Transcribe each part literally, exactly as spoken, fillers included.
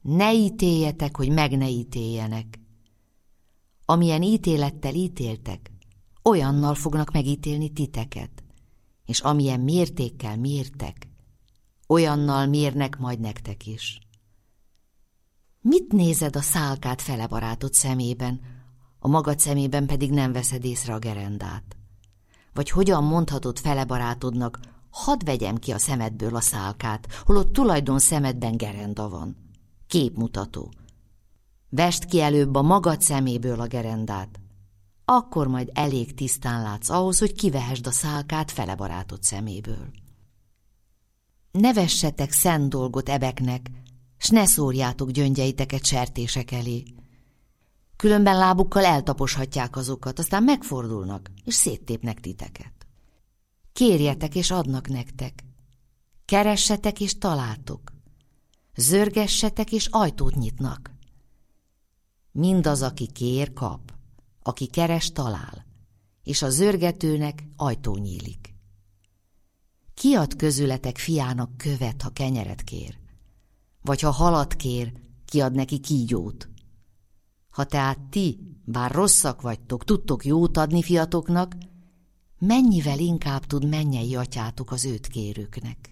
Ne ítéljetek, hogy meg ne ítéljenek. Amilyen ítélettel ítéltek, olyannal fognak megítélni titeket, és amilyen mértékkel mértek, olyannal mérnek majd nektek is. Mit nézed a szálkát fele barátod szemében, a magad szemében pedig nem veszed észre a gerendát? Vagy hogyan mondhatod fele barátodnak, hadd vegyem ki a szemedből a szálkát, holott tulajdon szemedben gerenda van. Képmutató. Vesd ki előbb a magad szeméből a gerendát, akkor majd elég tisztán látsz ahhoz, hogy kivehesd a szálkát fele barátod szeméből. Ne vessetek szent dolgot ebeknek, s ne szórjátok gyöngyeiteket sertések elé. Különben lábukkal eltaposhatják azokat, aztán megfordulnak, és széttépnek titeket. Kérjetek, és adnak nektek. Keressetek, és találtok. Zörgessetek, és ajtót nyitnak. Mindaz, aki kér, kap, aki keres, talál, és a zörgetőnek ajtó nyílik. Ki ad közületek fiának követ, ha kenyeret kér? Vagy ha halat kér, ki ad neki kígyót? Ha tehát ti, bár rosszak vagytok, tudtok jót adni fiatoknak, mennyivel inkább tud mennyei atyátok az őt kérőknek.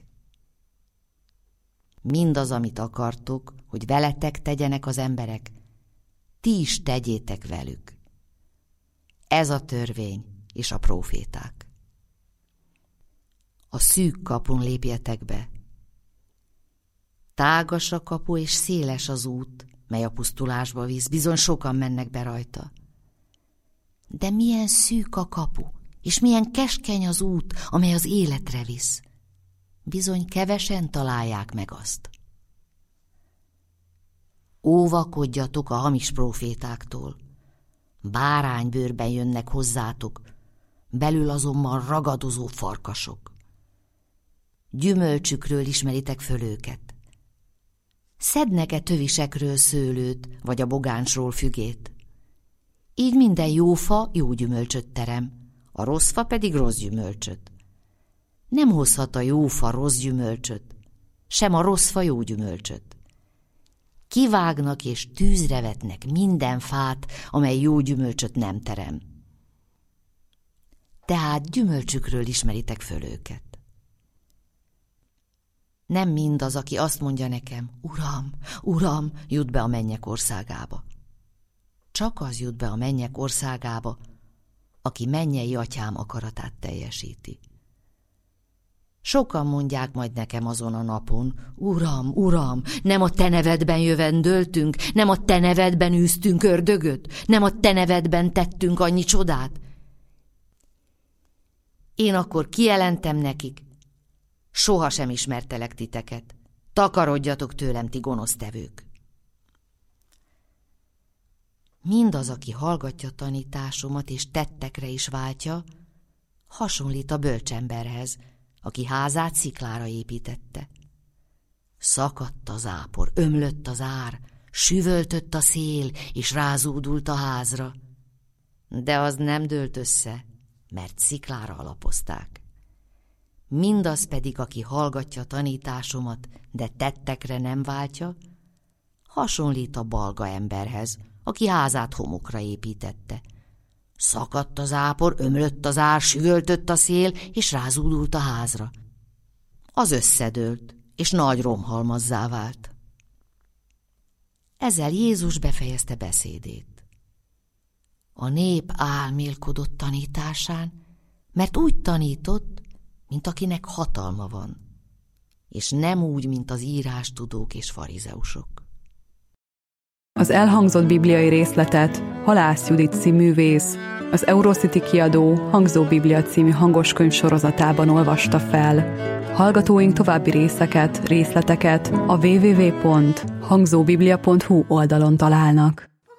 Mindaz, amit akartok, hogy veletek tegyenek az emberek, ti is tegyétek velük. Ez a törvény és a próféták. A szűk kapun lépjetek be. Tágas a kapu és széles az út, mely a pusztulásba visz, bizony sokan mennek be rajta. De milyen szűk a kapu, és milyen keskeny az út, amely az életre visz. Bizony kevesen találják meg azt. Óvakodjatok a hamis prófétáktól. Báránybőrben jönnek hozzátok, belül azonban ragadozó farkasok. Gyümölcsükről ismeritek föl őket. Szednek-e tövisekről szőlőt, vagy a bogánsról fügét? Így minden jó fa jó gyümölcsöt terem, a rossz fa pedig rossz gyümölcsöt. Nem hozhat a jó fa rossz gyümölcsöt, sem a rossz fa jó gyümölcsöt. Kivágnak és tűzre vetnek minden fát, amely jó gyümölcsöt nem terem. Tehát gyümölcsükről ismeritek föl őket. Nem mindaz, aki azt mondja nekem, Uram, Uram, jut be a mennyek országába. Csak az jut be a mennyek országába, aki mennyei atyám akaratát teljesíti. Sokan mondják majd nekem azon a napon, Uram, Uram, nem a te nevedben jövendöltünk, nem a te nevedben űztünk ördögöt, nem a te nevedben tettünk annyi csodát. Én akkor kijelentem nekik, soha sem ismertelek titeket, takarodjatok tőlem, ti gonosztevők. Mindaz, aki hallgatja tanításomat és tettekre is váltja, hasonlít a bölcsemberhez, aki házát sziklára építette. Szakadt az ápor, ömlött az ár, süvöltött a szél, és rázódult a házra. De az nem dőlt össze, mert sziklára alapozták. Mindaz pedig, aki hallgatja tanításomat, de tettekre nem váltja, hasonlít a balga emberhez, aki házát homokra építette. Szakadt az ápor, ömlött az ár, süvöltött a szél, és rázúdult a házra. Az összedőlt, és nagy romhalmazzá vált. Ezzel Jézus befejezte beszédét. A nép álmélkodott tanításán, mert úgy tanított, mint akinek hatalma van, és nem úgy, mint az írástudók és farizeusok. Az elhangzott bibliai részletet Halász Judit színművész, az Eurocity kiadó Hangzó Biblia című hangoskönyv sorozatában olvasta fel. Hallgatóink további részeket, részleteket a double-u double-u double-u pont hangzóbiblia pont hu oldalon találnak.